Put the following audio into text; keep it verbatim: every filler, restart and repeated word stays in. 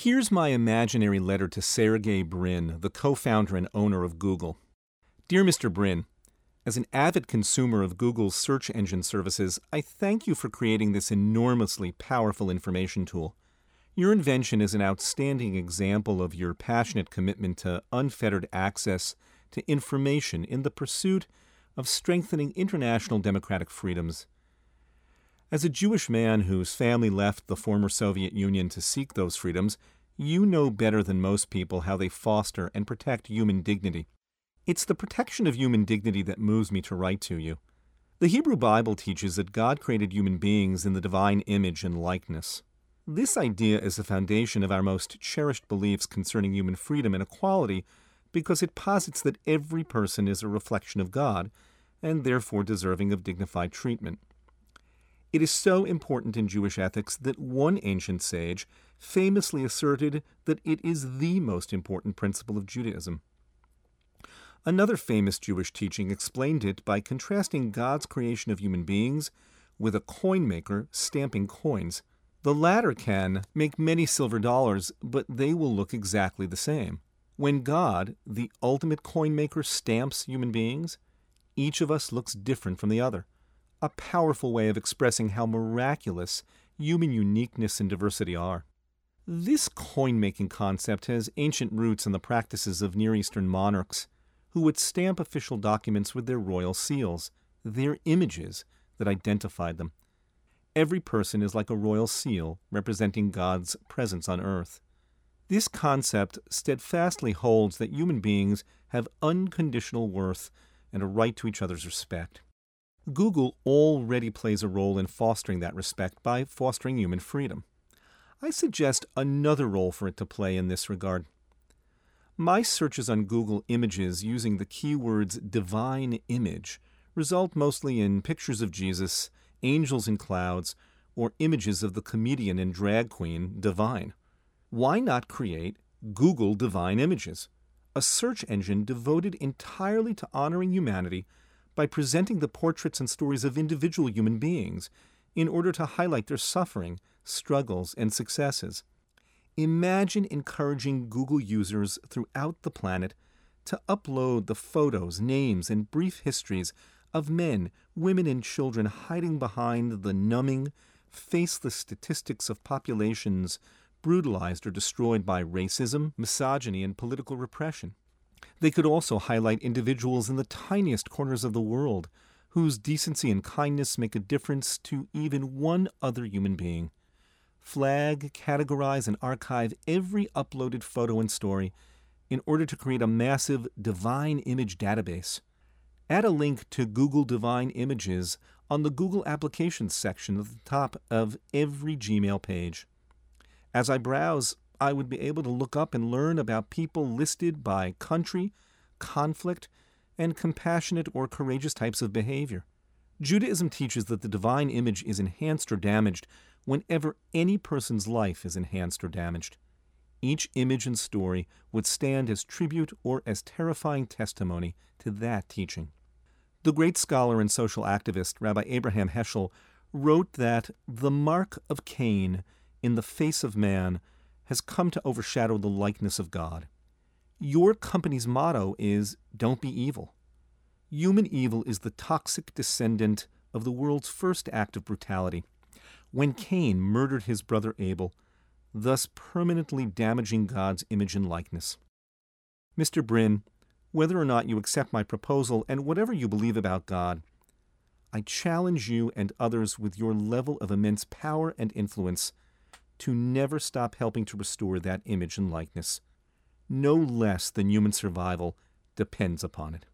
Here's my imaginary letter to Sergey Brin, the co-founder and owner of Google. Dear Mister Brin, as an avid consumer of Google's search engine services, I thank you for creating this enormously powerful information tool. Your invention is an outstanding example of your passionate commitment to unfettered access to information in the pursuit of strengthening international democratic freedoms. As a Jewish man whose family left the former Soviet Union to seek those freedoms, you know better than most people how they foster and protect human dignity. It's the protection of human dignity that moves me to write to you. The Hebrew Bible teaches that God created human beings in the divine image and likeness. This idea is the foundation of our most cherished beliefs concerning human freedom and equality because it posits that every person is a reflection of God and therefore deserving of dignified treatment. It is so important in Jewish ethics that one ancient sage famously asserted that it is the most important principle of Judaism. Another famous Jewish teaching explained it by contrasting God's creation of human beings with a coin maker stamping coins. The latter can make many silver dollars, but they will look exactly the same. When God, the ultimate coin maker, stamps human beings, each of us looks different from the other. A powerful way of expressing how miraculous human uniqueness and diversity are. This coin-making concept has ancient roots in the practices of Near Eastern monarchs who would stamp official documents with their royal seals, their images that identified them. Every person is like a royal seal representing God's presence on earth. This concept steadfastly holds that human beings have unconditional worth and a right to each other's respect. Google already plays a role in fostering that respect by fostering human freedom. I suggest another role for it to play in this regard. My searches on Google Images using the keywords divine image result mostly in pictures of Jesus, angels in clouds, or images of the comedian and drag queen Divine. Why not create Google Divine Images, a search engine devoted entirely to honoring humanity by presenting the portraits and stories of individual human beings in order to highlight their suffering, struggles, and successes? Imagine encouraging Google users throughout the planet to upload the photos, names, and brief histories of men, women, and children hiding behind the numbing, faceless statistics of populations brutalized or destroyed by racism, misogyny, and political repression. They could also highlight individuals in the tiniest corners of the world whose decency and kindness make a difference to even one other human being. Flag, categorize, and archive every uploaded photo and story in order to create a massive divine image database. Add a link to Google Divine Images on the Google Applications section at the top of every Gmail page. As I browse, I would be able to look up and learn about people listed by country, conflict, and compassionate or courageous types of behavior. Judaism teaches that the divine image is enhanced or damaged whenever any person's life is enhanced or damaged. Each image and story would stand as tribute or as terrifying testimony to that teaching. The great scholar and social activist Rabbi Abraham Heschel wrote that the mark of Cain in the face of man has come to overshadow the likeness of God. Your company's motto is, "Don't be evil." Human evil is the toxic descendant of the world's first act of brutality, when Cain murdered his brother Abel, thus permanently damaging God's image and likeness. Mister Brin, whether or not you accept my proposal and whatever you believe about God, I challenge you and others with your level of immense power and influence to never stop helping to restore that image and likeness. No less than human survival depends upon it.